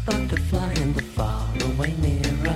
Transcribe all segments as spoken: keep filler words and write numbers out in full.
butterfly in the faraway mirror.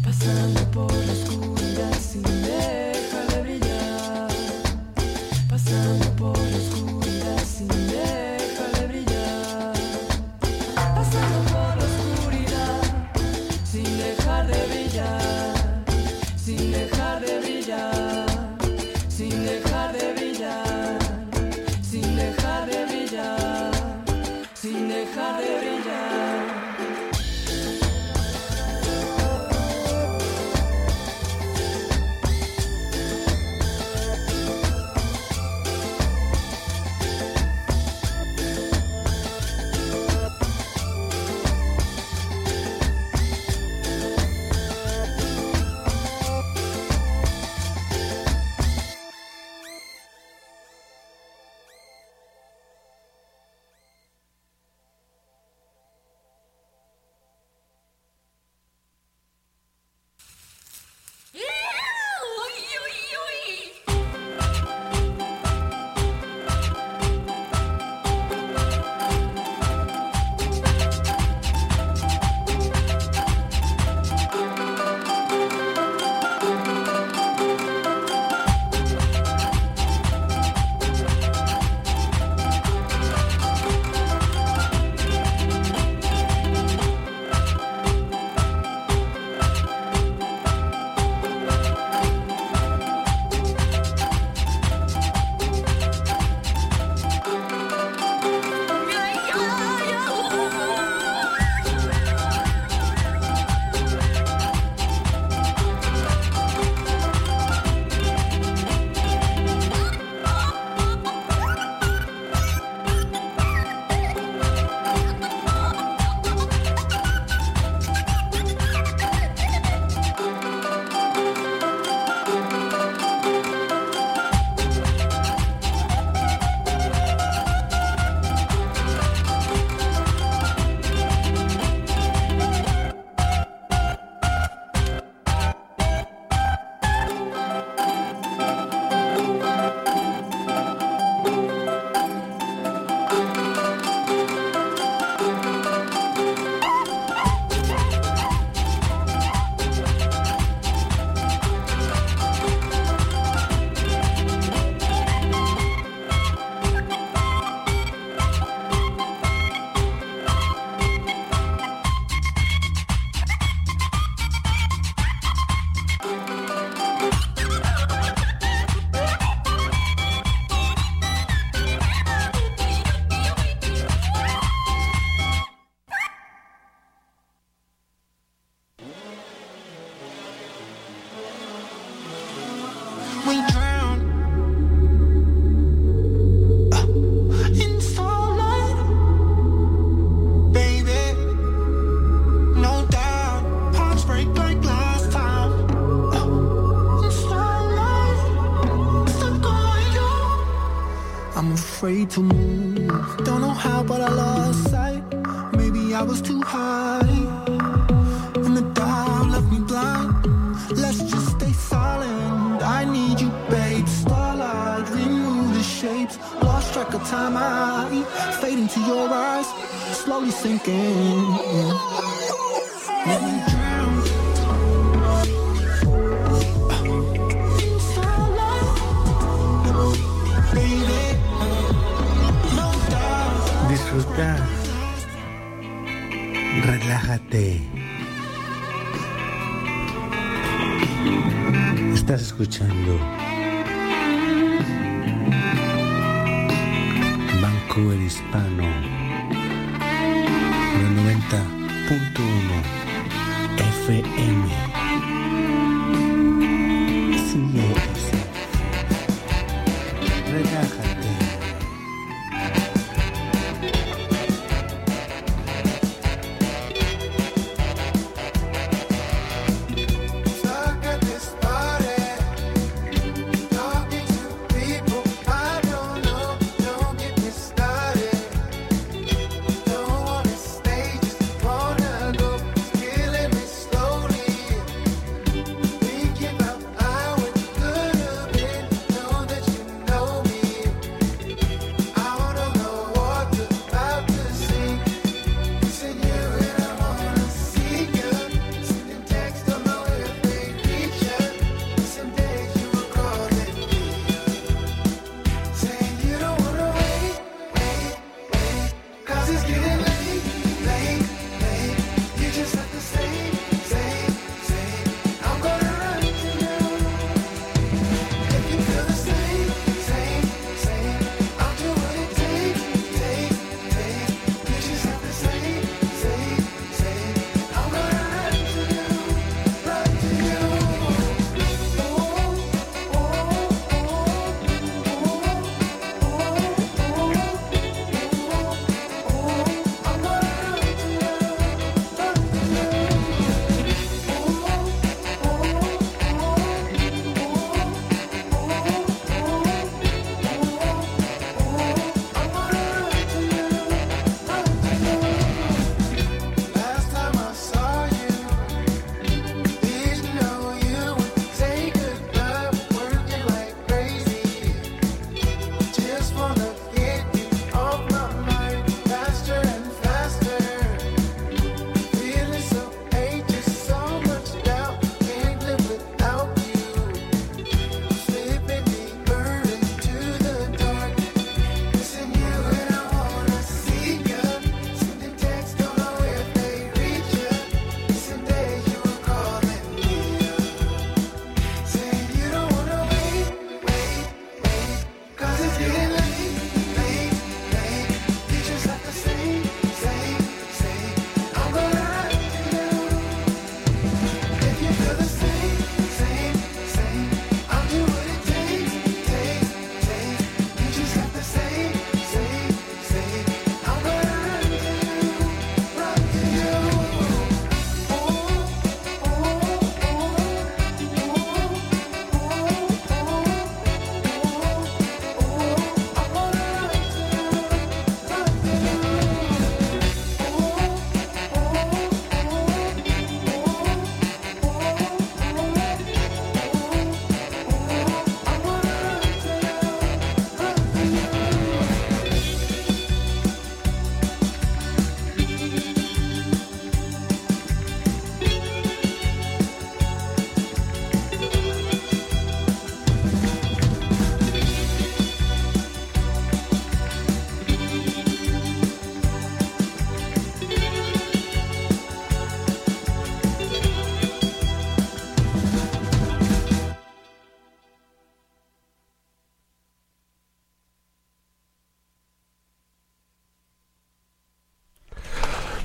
pasando por la oscuridad sin dejar de brillar, pasando por la oscuridad sin dejar de brillar, pasando por la oscuridad sin dejar de brillar, sin dejar de brillar, sin dejar de brillar, sin dejar de brillar, sin dejar de brillar. Afraid to move, don't know how, but I lost sight. Maybe I was too high, and the dark left me blind. Let's just stay silent. I need you, babe. Starlight, remove the shapes. Lost track of time. I fade into your eyes, slowly sinking. Let me drown. Disfrutar, relájate. Estás escuchando Vancouver Hispano, el noventa punto uno F M. Sigue eso. Relájate. Slowly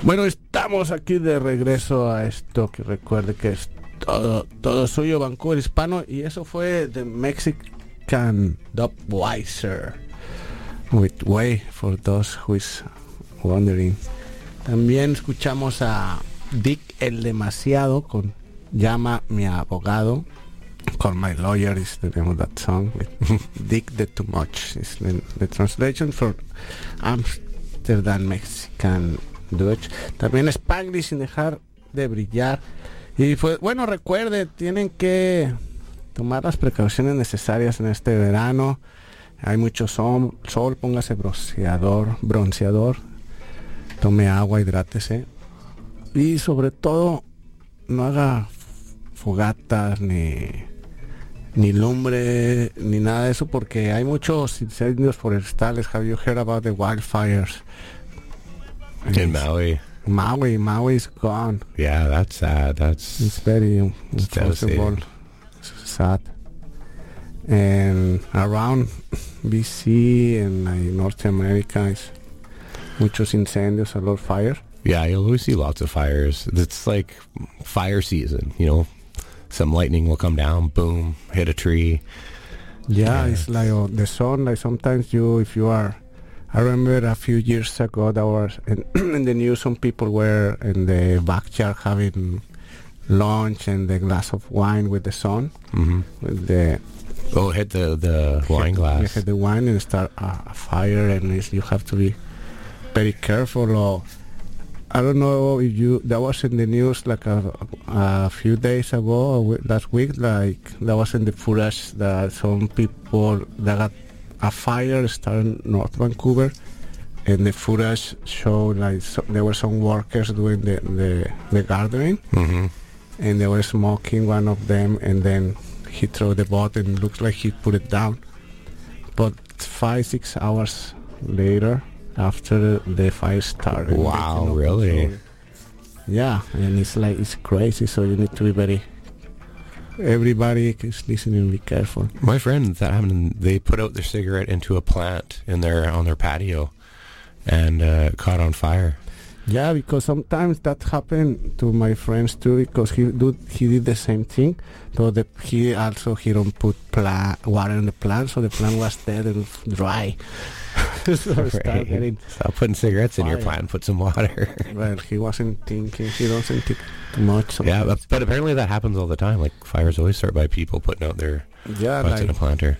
Bueno, estamos aquí de regreso a esto que recuerde que es todo, todo suyo, Vancouver Hispano, y eso fue The Mexican Dubweiser with Way, for those who is wondering. También escuchamos a Dick el Demasiado con Llama mi abogado. Call My Lawyer is the name of that song. Dick the Too Much is the, the translation for Amsterdam Mexican Dutch. También Spanglish, Sin Dejar de Brillar. Y pues bueno, recuerde, tienen que tomar las precauciones necesarias en este verano. Hay mucho sol, sol, póngase bronceador, bronceador, tome agua, hidrátese. Y sobre todo, no haga fogatas ni ni lumbre ni nada de eso, porque hay muchos incendios forestales. Have you heard about the wildfires in Maui? Maui, Maui is gone. Yeah, that's sad. That's It's very it's unfortunate, sad. And around B C and uh, North America is muchos incendios, a lot of fire. Yeah, you'll always see lots of fires. It's like fire season, you know. Some lightning will come down, boom, hit a tree. Yeah, Yeah. it's like uh, the sun. Like sometimes you, if you are, I remember a few years ago there was in, in the news, some people were in the backyard having lunch and a glass of wine with the sun, Mm-hmm. with the Oh, hit the, the wine you glass. hit the wine and start a, a fire, and it's, you have to be very careful. Or I don't know if you, that was in the news like a, a few days ago, or wi- last week, like that was in the footage that some people that got a fire started in North Vancouver, and the footage showed like so, there were some workers doing the, the, the gardening, Mm-hmm. and they were smoking, one of them, and then he threw the boat and looks like he put it down. But five, six hours later, after the fire started. Wow, making up really? control. Yeah, and it's like, it's crazy, so you need to be very, everybody is listening, be careful. My friend, that happened. They put out their cigarette into a plant in their on their patio, and uh, it caught on fire. Yeah, because sometimes that happened to my friends too, because he do he did the same thing, but the, he also he don't put pla- water in the plant, so the plant was dead and dry. So it started getting, Stop putting cigarettes in your Fire. plant. Put some water. well, he wasn't thinking, he doesn't think too much. Yeah, sometimes. but, but apparently that happens all the time. Like fires always start by people putting out their Yeah, butts in a like, planter.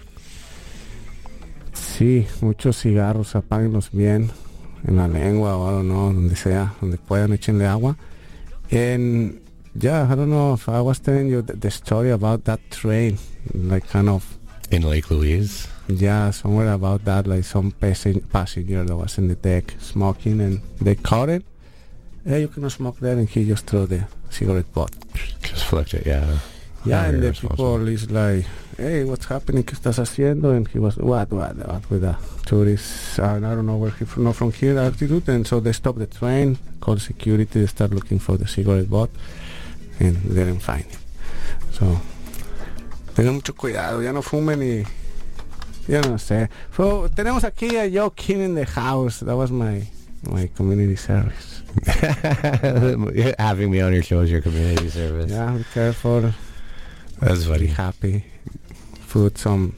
sí, muchos cigarros, apáguenlos bien en la lengua o I don't know, donde sea, donde puedan, échenle agua. And yeah, I don't know if I was telling you the, the story about that train, like kind of, In Lake Louise. yeah, somewhere about that, like some passen- passenger that was in the deck smoking, and they caught it. Hey, you cannot smoke there, and he just threw the cigarette butt. Just flipped it, yeah. Yeah, Not and very the people is like, hey, what's happening? ¿Qué estás haciendo? And he was, what, what, what, with a tourist, and I don't know where he from, not from here, altitude. And so they stopped the train, called security, they start looking for the cigarette butt, and they didn't find it. So, tengan mucho cuidado, ya no fumen y, ya no sé. So, tenemos aquí a Joe King in the house. That was my, my community service. Having me on your show is your community service. Yeah, be careful. That's Be funny. happy. Put some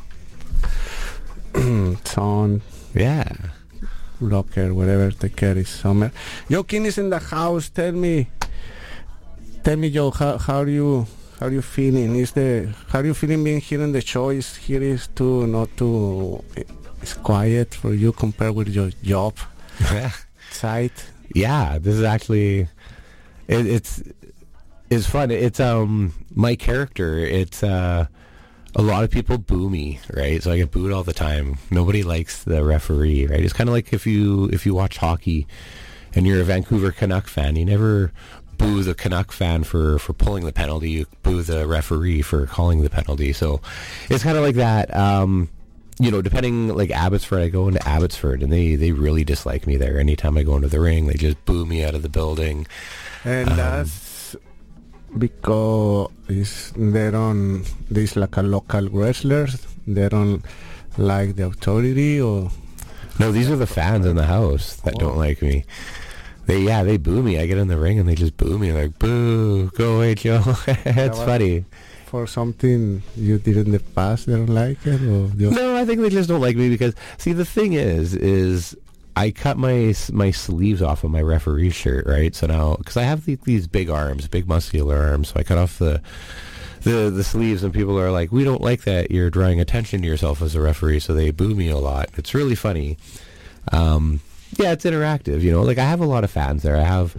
sun, Yeah. blocker, whatever. Take care this summer. Joaquin is in the house. Tell me, tell me, Joe, how how are you? How are you feeling? Is the how are you feeling being here in the show? Is here is too not too? It's quiet for you compared with your job site. Yeah, this is actually it, it's it's fun. It's um my character. It's uh a lot of people boo me, right? So I get booed all the time. Nobody likes the referee, right? It's kind of like if you if you watch hockey and you're a Vancouver Canuck fan, you never boo the Canuck fan for for pulling the penalty. You boo the referee for calling the penalty. So it's kind of like that. Um, you know, depending, like Abbotsford, I go into Abbotsford and they, they really dislike me there. Anytime I go into the ring, they just boo me out of the building. And Um, that's because is they don't, there's like a local wrestlers, they don't like the authority, or No, these are the fans in the house that don't Oh. like me. They yeah, they boo me. I get in the ring and they just boo me like, boo, go away, Joe. It's was- funny. For something you did in the past, they don't like it, or just No, I think they just don't like me because see, the thing is, is I cut my s- my sleeves off of my referee shirt, right? So now, because I have the, these big arms, big muscular arms, so I cut off the the the sleeves, and people are like, "We don't like that. You're drawing attention to yourself as a referee," so they boo me a lot. It's really funny. Um, yeah, it's interactive, you know. Like I have a lot of fans there. I have.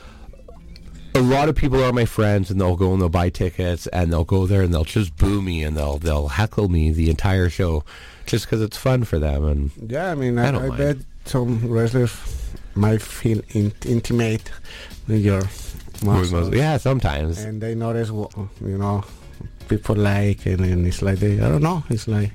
A lot of people are my friends, and they'll go and they'll buy tickets, and they'll go there and they'll just boo me and they'll they'll heckle me the entire show, just because it's fun for them. And yeah. I mean, I I, don't I, mind. bet some wrestlers might feel in, intimate with your muscles, yeah, sometimes. and they notice what you know people like, and, and it's like they I don't know. It's like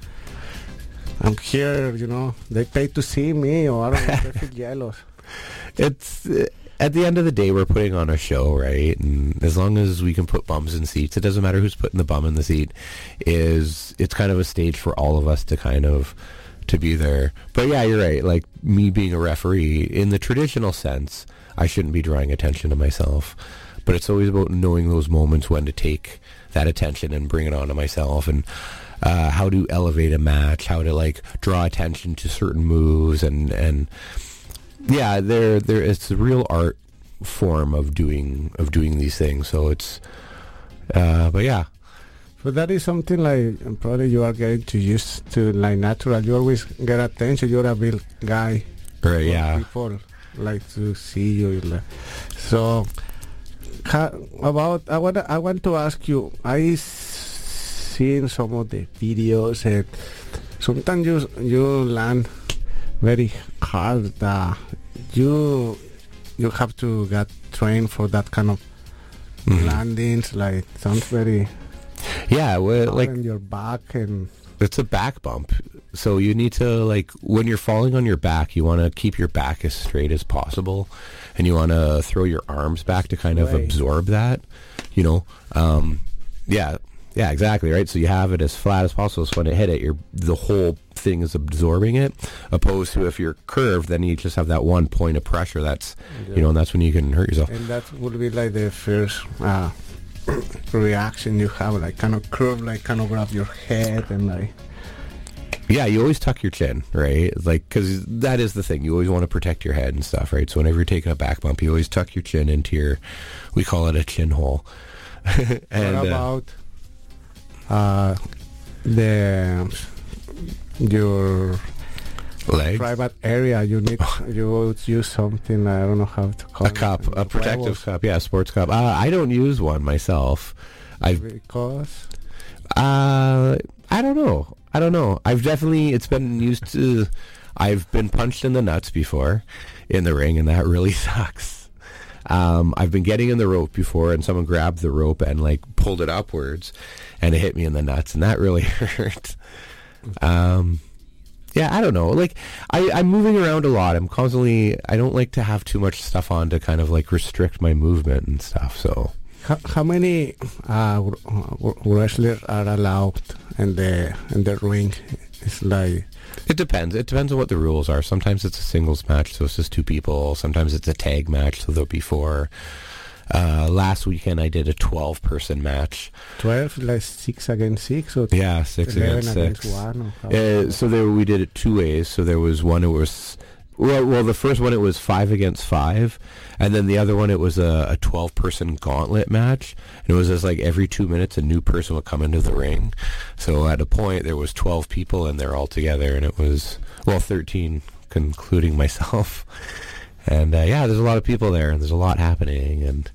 I'm here, you know. They pay to see me, or I don't know. They feel jealous. It's uh, at the end of the day, we're putting on a show, right? And as long as we can put bums in seats, it doesn't matter who's putting the bum in the seat. Is it's kind of a stage for all of us to kind of to be there. But yeah, you're right. Like me being a referee, in the traditional sense, I shouldn't be drawing attention to myself. But it's always about knowing those moments when to take that attention and bring it on to myself, and uh, how to elevate a match, how to like draw attention to certain moves, and and yeah, there there it's a real art form of doing of doing these things. So it's, uh, but yeah. But that is something like probably you are getting to used to, like natural. You always get attention. You're a big guy. Right, yeah. People like to see you. like- So, how, about I want I want to ask you. I s- seen some of the videos, and sometimes you you land very hard. Uh, you you have to get trained for that kind of Mhm. landings. Like sounds very Yeah, well, hard like on your back, and it's a back bump. So you need to, like, when you're falling on your back, you want to keep your back as straight as possible, and you want to throw your arms back to kind of Right. absorb that, you know. Um, yeah, yeah, exactly, right? So you have it as flat as possible, so when it hit it, you're, the whole thing is absorbing it, opposed to if you're curved, then you just have that one point of pressure that's, you know, and that's when you can hurt yourself. and that would be like the first uh, reaction you have, like kind of curve, like kind of grab your head and like. Yeah, you always tuck your chin, right? Like, because that is the thing. You always want to protect your head and stuff, right? So whenever you're taking a back bump, you always tuck your chin into your, we call it a chin hole. and, what uh, about uh, the your legs? private area? You need you would use something, I don't know how to call A it. cup, a protective Huevos, cup. Yeah, a sports cup. Uh, I don't use one myself. I've, because uh, I don't know. I don't know. I've definitely, it's been used to, I've been punched in the nuts before in the ring, and that really sucks. Um, I've been getting in the rope before, and someone grabbed the rope and like pulled it upwards, and it hit me in the nuts, and that really hurt. Um, yeah, I don't know. Like, I, I'm moving around a lot. I'm constantly, I don't like to have too much stuff on to kind of like restrict my movement and stuff, so. how, how many uh, w- wrestlers are allowed in the in the ring? It's like It depends. It depends on what the rules are. Sometimes it's a singles match, so it's just two people. Sometimes it's a tag match, so there'll be four. Uh, last weekend I did a twelve-person match. twelve, like six against six, or Yeah, six eleven against against six. one. Or how- Uh, so there we did it two ways. So there was one. It was well, well, the first one it was five against five, and then the other one it was a, a twelve-person gauntlet match. And it was just like every two minutes a new person would come into the ring. So at a point there was twelve people in there all together, and it was well thirteen, including myself. And uh, yeah, there's a lot of people there, and there's a lot happening. And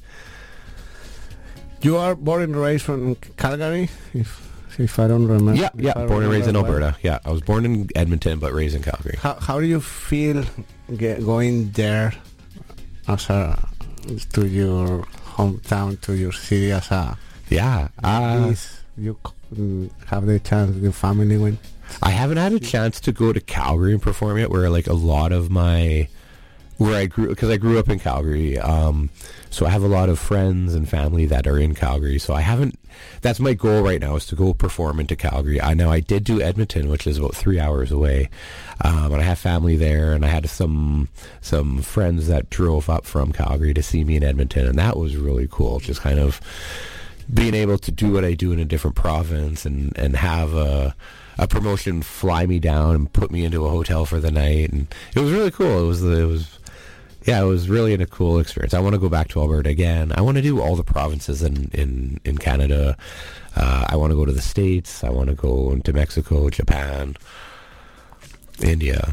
You are born and raised from Calgary, if if I don't remember. yeah, if yeah, I born and raised in remember well. Alberta. Yeah, I was born in Edmonton, but raised in Calgary. How how do you feel get, going there as a to your hometown, to your city as a Yeah, uh, this, you c- have the chance, your family went. I haven't had a chance to go to Calgary and perform yet, where like a lot of my where I grew, because I grew up in Calgary. Um, so I have a lot of friends and family that are in Calgary. So I haven't, that's my goal right now, is to go perform into Calgary. I know I did do Edmonton, which is about three hours away. Um, and I have family there, and I had some, some friends that drove up from Calgary to see me in Edmonton. And that was really cool. Just kind of being able to do what I do in a different province, and, and have a, a promotion fly me down and put me into a hotel for the night. And it was really cool. It was, it was, yeah, it was really a cool experience. I want to go back to Alberta again. I want to do all the provinces in, in, in Canada. Uh, I want to go to the States. I want to go into Mexico, Japan, India.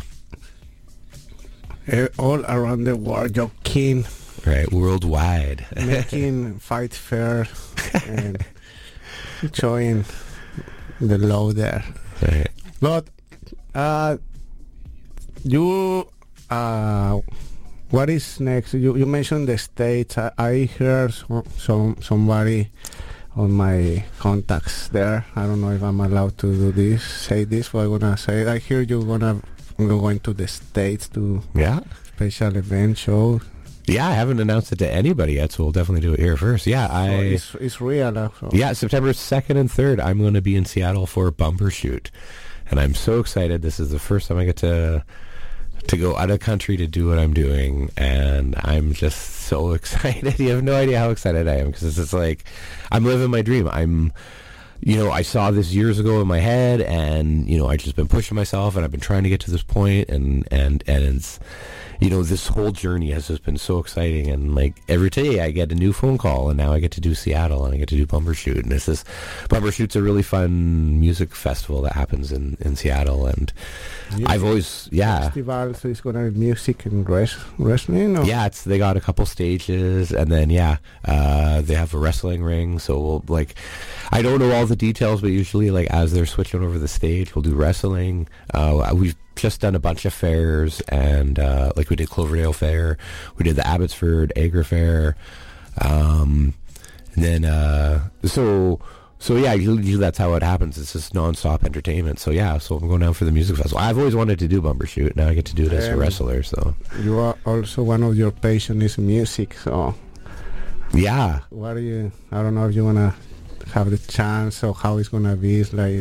Eh, all around the world, you're keen, Right, worldwide. making fight fair and enjoying the low there. Right. But uh, you, uh, what is next? You you mentioned the States. I, I heard some, some somebody on my contacts there. I don't know if I'm allowed to do this, say this, but I'm gonna say it. I hear you're gonna go into the States to Yeah. special event show. Yeah, I haven't announced it to anybody yet, so we'll definitely do it here first. Yeah, I... So it's, it's real. uh, So. Yeah, September second and third, I'm going to be in Seattle for Bumbershoot. And I'm so excited. This is the first time I get to to go out of country to do what I'm doing. And I'm just so excited. You have no idea how excited I am, because it's just like, I'm living my dream. I'm, you know, I saw this years ago in my head, and, you know, I've just been pushing myself, and I've been trying to get to this point, and, and, and it's, you know, this whole journey has just been so exciting. And like every day I get a new phone call, and now I get to do Seattle, and I get to do Bumbershoot. And this is, Bumbershoot's a really fun music festival that happens in, in Seattle. And Music I've always, yeah. Festival, so it's gonna be music and res- wrestling. Or? Yeah, it's, they got a couple stages, and then, yeah, uh, they have a wrestling ring. So we'll, like, I don't know all the details, but usually, like, as they're switching over the stage, we'll do wrestling. Uh, we've just done a bunch of fairs, and uh, like we did Cloverdale Fair, we did the Abbotsford Agra Fair, um, and then uh, so so yeah, usually that's how it happens. It's just non-stop entertainment. So yeah, so I'm going down for the music festival. I've always wanted to do Bumbershoot. Now I get to do it as a Um, wrestler. So You are also, one of your passion is music. So yeah, what do you? I don't know if you wanna have the chance or how it's gonna be. It's like,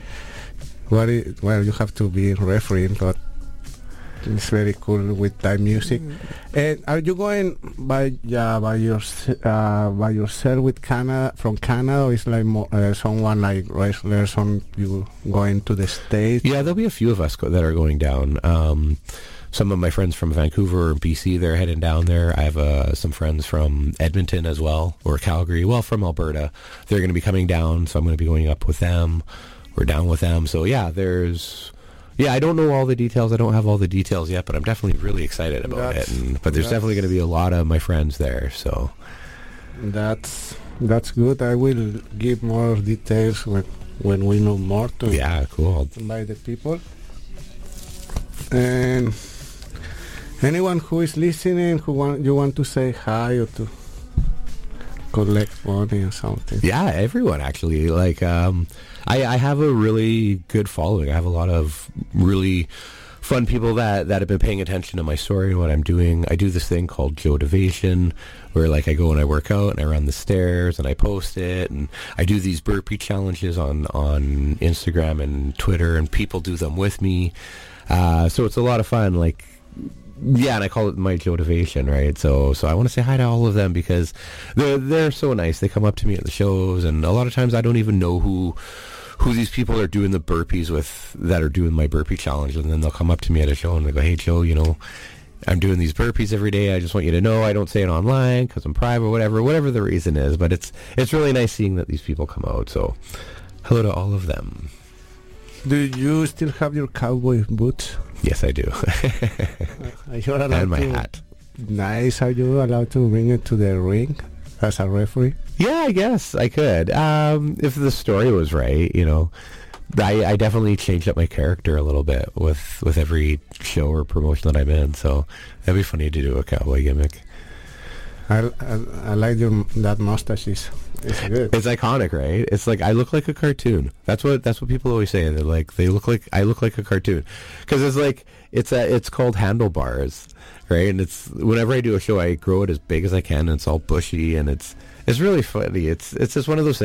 what? Is, well, you have to be refereeing, but it's very cool with that music. And are you going by yeah by your uh, by yourself with Canada from Canada, or is like more, uh, someone like wrestlers? Some you going to the States? yeah, there'll be a few of us go- that are going down. Um, some of my friends from Vancouver and B C, they're heading down there. I have uh, some friends from Edmonton as well, or Calgary, well, from Alberta. They're going to be coming down, so I'm going to be going up with them. We're down with them. So yeah, there's, yeah, I don't know all the details. I don't have all the details yet, but I'm definitely really excited about That's- it. And, but there's that's- definitely going to be a lot of my friends there. So That's that's good. I will give more details when when we know more to yeah, cool. by the people. And anyone who is listening, who want you want to say hi or to collect money or something. Yeah, everyone actually. Like, um, I, I have a really good following. I have a lot of really fun people that, that have been paying attention to my story and what I'm doing. I do this thing called Jotivation, where like I go and I work out and I run the stairs and I post it, and I do these burpee challenges on, on Instagram and Twitter, and people do them with me. Uh, so it's a lot of fun. Like, yeah, and I call it my Jotivation, right? So, so I want to say hi to all of them, because they're they're so nice. They come up to me at the shows, and a lot of times I don't even know who who these people are doing the burpees with, that are doing my burpee challenge, and then they'll come up to me at a show and they go, "Hey, Joe, you know, I'm doing these burpees every day. I just want you to know I don't say it online because I'm private, whatever, whatever the reason is. But it's it's really nice seeing that these people come out. So, hello to all of them. Do you still have your cowboy boots? Yes, I do. Are you allowed And my to- hat. Nice. Are you allowed to bring it to the ring as a referee? Yeah, I guess I could. Um, if the story was right, you know, I, I definitely changed up my character a little bit with, with every show or promotion that I'm in. So that'd be funny to do a cowboy gimmick. I, I, I like your that mustache. Is It's good. It's iconic, right? It's like I look like a cartoon. That's what that's what people always say. They're like they look like I look like a cartoon because it's like it's a, it's called Handlebars, right? And it's whenever I do a show, I grow it as big as I can, and it's all bushy, and it's it's really funny. It's it's just one of those things.